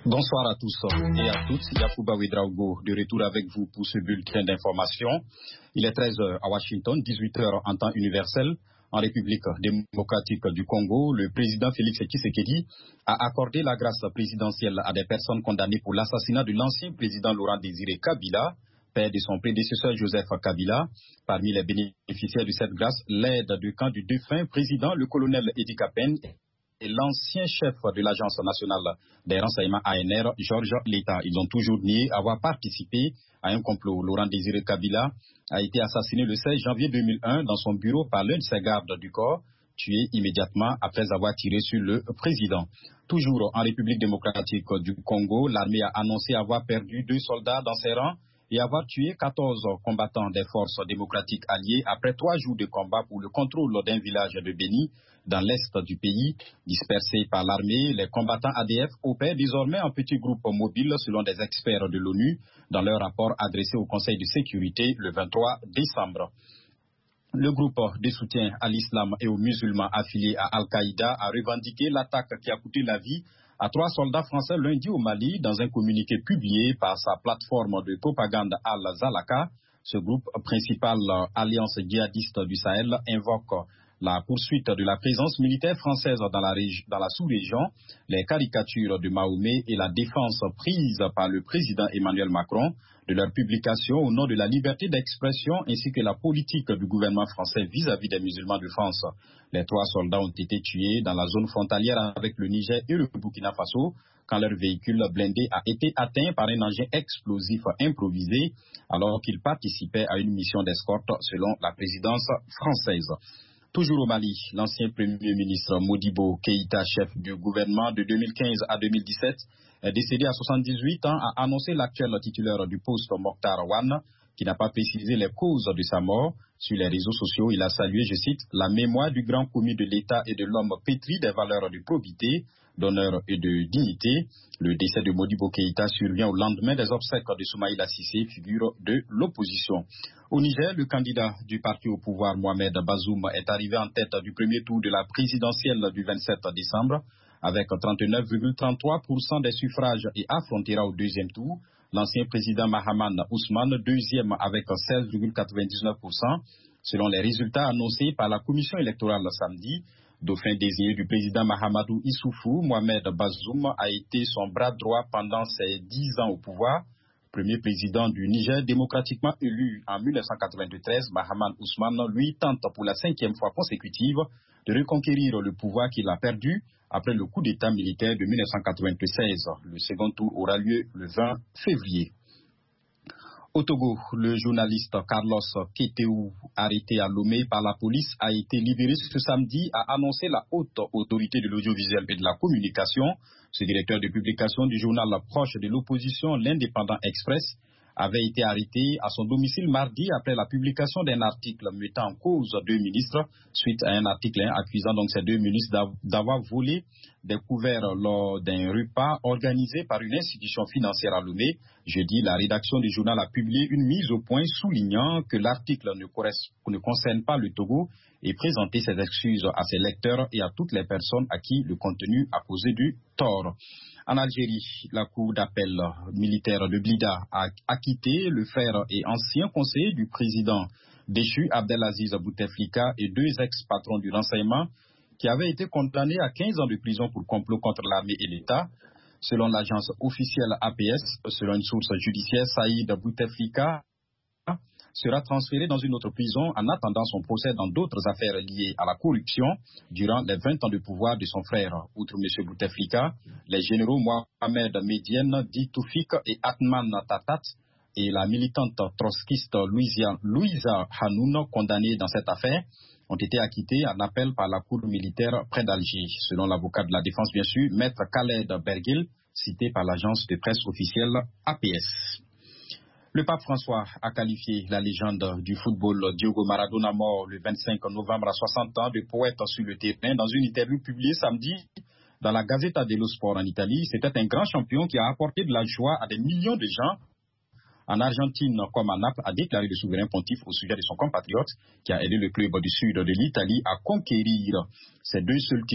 Bonsoir à tous et à toutes. Yacouba Ouedraogo de retour avec vous pour ce bulletin d'information. Il est 13h à Washington, 18h en temps universel. En République démocratique du Congo, le président Félix Tshisekedi a accordé la grâce présidentielle à des personnes condamnées pour l'assassinat de l'ancien président Laurent Désiré Kabila, père de son prédécesseur Joseph Kabila. Parmi les bénéficiaires de cette grâce, l'aide de camp du défunt président, le colonel Edi Kapen, et l'ancien chef de l'Agence nationale des renseignements ANR, Georges Leta. Ils ont toujours nié avoir participé à un complot. Laurent Désiré Kabila a été assassiné le 16 janvier 2001 dans son bureau par l'un de ses gardes du corps, tué immédiatement après avoir tiré sur le président. Toujours en République démocratique du Congo, l'armée a annoncé avoir perdu 2 soldats dans ses rangs et avoir tué 14 combattants des forces démocratiques alliées après 3 jours de combat pour le contrôle d'un village de Béni dans l'est du pays. Dispersés par l'armée, les combattants ADF opèrent désormais en petits groupes mobiles selon des experts de l'ONU dans leur rapport adressé au Conseil de sécurité le 23 décembre. Le groupe de soutien à l'islam et aux musulmans affiliés à Al-Qaïda a revendiqué l'attaque qui a coûté la vie à 3 soldats français lundi au Mali dans un communiqué publié par sa plateforme de propagande Al-Zalaka. Ce groupe, principale alliance djihadiste du Sahel, invoque la poursuite de la présence militaire française dans la sous-région, les caricatures de Mahomet et la défense prise par le président Emmanuel Macron de leur publication au nom de la liberté d'expression ainsi que la politique du gouvernement français vis-à-vis des musulmans de France. Les 3 soldats ont été tués dans la zone frontalière avec le Niger et le Burkina Faso quand leur véhicule blindé a été atteint par un engin explosif improvisé alors qu'ils participaient à une mission d'escorte selon la présidence française. Toujours au Mali, l'ancien Premier ministre Modibo Keïta, chef du gouvernement de 2015 à 2017, est décédé à 78 ans, a annoncé l'actuel titulaire du poste Mokhtar Wane, qui n'a pas précisé les causes de sa mort. Sur les réseaux sociaux, il a salué, je cite, la mémoire du grand commis de l'État et de l'homme pétri des valeurs de probité, d'honneur et de dignité. Le décès de Modibo Keïta survient au lendemain des obsèques de Soumaïla Cissé, figure de l'opposition. Au Niger, le candidat du parti au pouvoir, Mohamed Bazoum, est arrivé en tête du premier tour de la présidentielle du 27 décembre avec 39,33% des suffrages et affrontera au deuxième tour l'ancien président Mahaman Ousmane, deuxième avec 16,99%. Selon les résultats annoncés par la commission électorale samedi, dauphin désigné du président Mahamadou Issoufou, Mohamed Bazoum a été son bras droit pendant ses 10 ans au pouvoir. Premier président du Niger démocratiquement élu en 1993, Mahaman Ousmane, lui, tente pour la 5e fois consécutive de reconquérir le pouvoir qu'il a perdu après le coup d'État militaire de 1996. Le second tour aura lieu le 20 février. Au Togo, le journaliste Carlos Keteou, arrêté à Lomé par la police, a été libéré ce samedi, a annoncé la haute autorité de l'audiovisuel et de la communication. Ce directeur de publication du journal proche de l'opposition, l'Indépendant Express, avait été arrêté à son domicile mardi après la publication d'un article mettant en cause 2 ministres, suite à un article accusant donc ces 2 ministres d'avoir volé des couverts lors d'un repas organisé par une institution financière à Lomé. Jeudi, la rédaction du journal a publié une mise au point soulignant que l'article ne concerne pas le Togo et présenté ses excuses à ses lecteurs et à toutes les personnes à qui le contenu a causé du tort. En Algérie, la cour d'appel militaire de Blida a acquitté le frère et ancien conseiller du président déchu Abdelaziz Bouteflika et 2 ex-patrons du renseignement qui avaient été condamnés à 15 ans de prison pour complot contre l'armée et l'État. Selon l'agence officielle APS, selon une source judiciaire, Saïd Bouteflika sera transféré dans une autre prison en attendant son procès dans d'autres affaires liées à la corruption durant les 20 ans de pouvoir de son frère. Outre M. Bouteflika, les généraux Mohamed Medienne, dit Toufik et Atman Tatat et la militante trotskiste Louisa Hanoun, condamnés dans cette affaire, ont été acquittés en appel par la cour militaire près d'Alger. Selon l'avocat de la défense, bien sûr, maître Khaled Bergil, cité par l'agence de presse officielle APS. Le pape François a qualifié la légende du football Diogo Maradona, mort le 25 novembre à 60 ans, de poète sur le terrain. Dans une interview publiée samedi dans la Gazzetta dello Sport en Italie, c'était un grand champion qui a apporté de la joie à des millions de gens en Argentine comme à Naples, a déclaré le souverain pontife au sujet de son compatriote qui a aidé le club du sud de l'Italie à conquérir ces 2 seuls titres